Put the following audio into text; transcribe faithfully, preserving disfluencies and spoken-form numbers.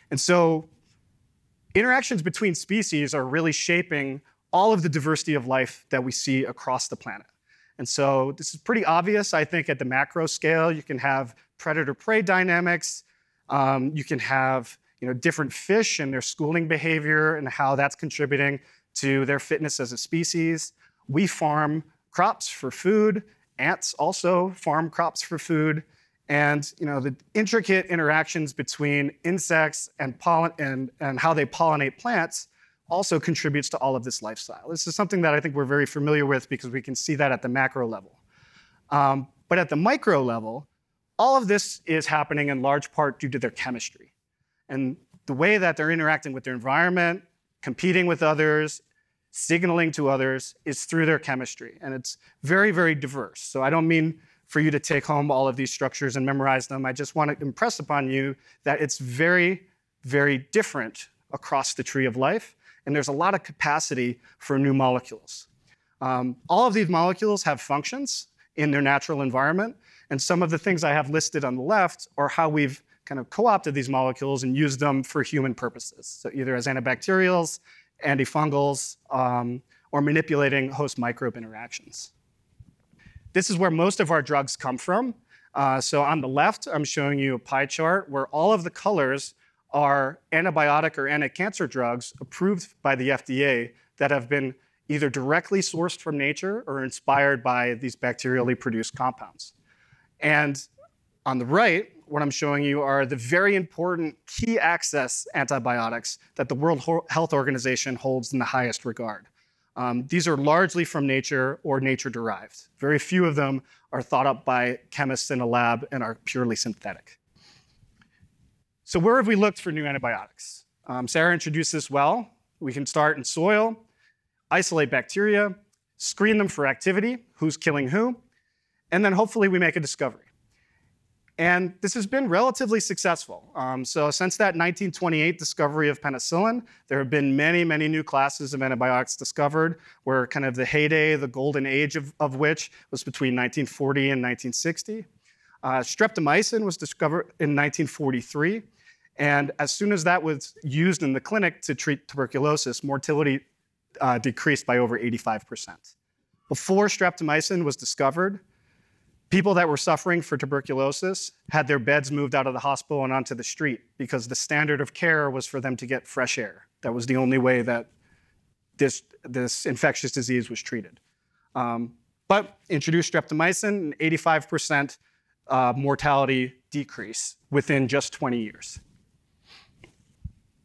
And so interactions between species are really shaping all of the diversity of life that we see across the planet. And so this is pretty obvious, I think, at the macro scale. You can have predator-prey dynamics. Um, you can have you know, different fish and their schooling behavior and how that's contributing to their fitness as a species. We farm crops for food. Ants also farm crops for food. And you know, the intricate interactions between insects and, pollen and, and how they pollinate plants also contributes to all of this lifestyle. This is something that I think we're very familiar with because we can see that at the macro level. Um, but at the micro level, all of this is happening in large part due to their chemistry. And the way that they're interacting with their environment, competing with others, signaling to others is through their chemistry. And it's very, very diverse. So I don't mean for you to take home all of these structures and memorize them. I just want to impress upon you that it's very, very different across the tree of life. And there's a lot of capacity for new molecules. Um, all of these molecules have functions in their natural environment. And some of the things I have listed on the left are how we've kind of co-opted these molecules and used them for human purposes. So either as antibacterials, antifungals, um, or manipulating host microbe interactions. This is where most of our drugs come from. Uh, so on the left, I'm showing you a pie chart where all of the colors are antibiotic or anti-cancer drugs approved by the F D A that have been either directly sourced from nature or inspired by these bacterially produced compounds. And on the right, what I'm showing you are the very important key access antibiotics that the World Health Organization holds in the highest regard. Um, these are largely from nature or nature-derived. Very few of them are thought up by chemists in a lab and are purely synthetic. So where have we looked for new antibiotics? Um, Sarah introduced this well. We can start in soil, isolate bacteria, screen them for activity, who's killing who, and then hopefully we make a discovery. And this has been relatively successful. Um, so since that nineteen twenty-eight discovery of penicillin, there have been many, many new classes of antibiotics discovered, where kind of the heyday, the golden age of, of which was between nineteen forty and nineteen sixty. Uh, streptomycin was discovered in nineteen forty-three. And as soon as that was used in the clinic to treat tuberculosis, mortality uh, decreased by over eighty-five percent. Before streptomycin was discovered, people that were suffering for tuberculosis had their beds moved out of the hospital and onto the street because the standard of care was for them to get fresh air. That was the only way that this, this infectious disease was treated. Um, but introduce streptomycin, and eighty-five percent uh, mortality decrease within just twenty years.